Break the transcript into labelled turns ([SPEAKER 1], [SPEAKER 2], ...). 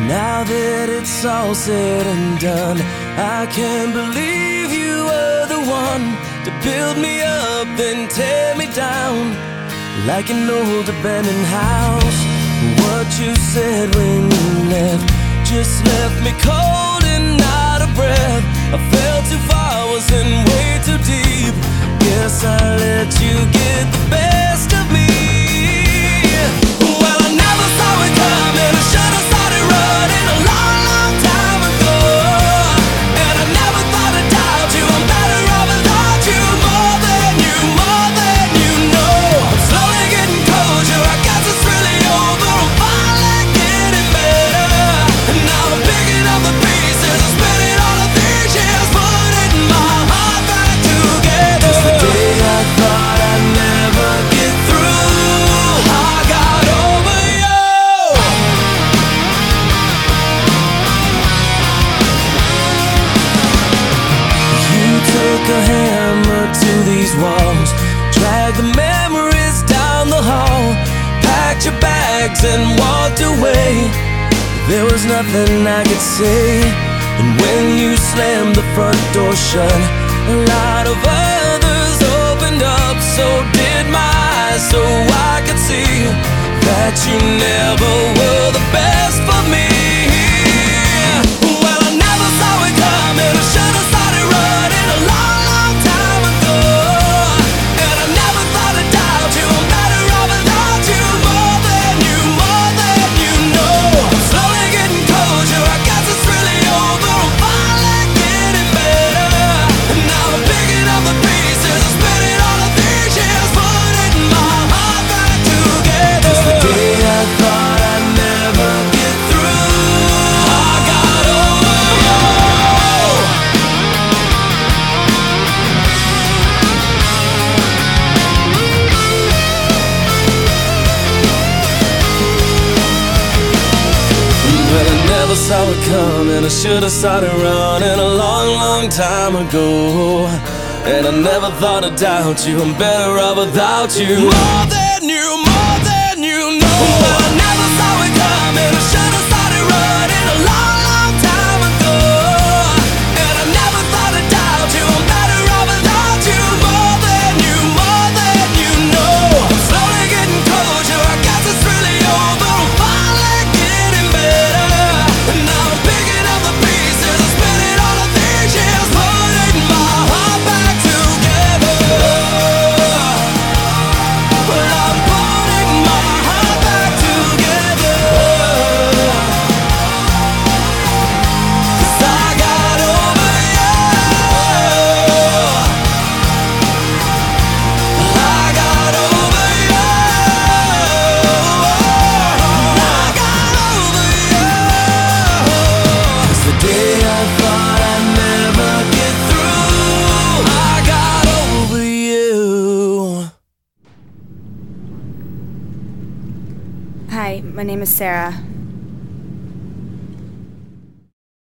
[SPEAKER 1] Now that it's all said and done, I can't believe you were the one to build me up then tear me down like an old abandoned house. What you said when you left just left me cold and out of breath. I fell too far, was in way too deep. Guess I let you get the best of me. Well, I never saw it coming. I should have started running a long, long time ago. And I never thought I'd doubt you. I'm better off without you. More than you know. I'm slowly getting closure. I guess it's really over. I'm finally getting better. And now I'm picking up the pieces. I'm spending all of these years putting my heart back together. Just the day I thought I'd never get through, I got over you. You took a hammer to these walls, dragged the memories down the hall, packed your bags and walked away. There was nothing I could say. And when you slammed the front door shut, a lot of others opened up. So did my eyes, so I could see that you never were the best for me. Well, I never saw it coming. I should have started running a long, long time ago. And I never thought I'd doubt you. I'm better off without you. More than you know. I'm slowly getting closure. I guess it's really over. I'm finally getting better. And now I'm picking up the pieces. I'm spending all of these years putting my heart back together. Just the day I thought I'd never get through, I got over you. But I never saw it coming. I should have started running a long, long time ago. And I never thought I'd doubt you. I'm better off without you. More than you know. But I never saw it coming. I should have started running a long, long time ago. And I never thought I'd doubt you. I'm better off without you. More than you know. I'm slowly getting closure. I guess it's really over. I'm finally getting better. And now I'm picking up the pieces. I'm spending all of these years putting my heart back together. Well, I'm putting my heart back together. 'Cause I got over you. I got over you. I got over you. 'Cause the day I thought I'd never get through, I got over you.
[SPEAKER 2] Hi, my name is Sarah.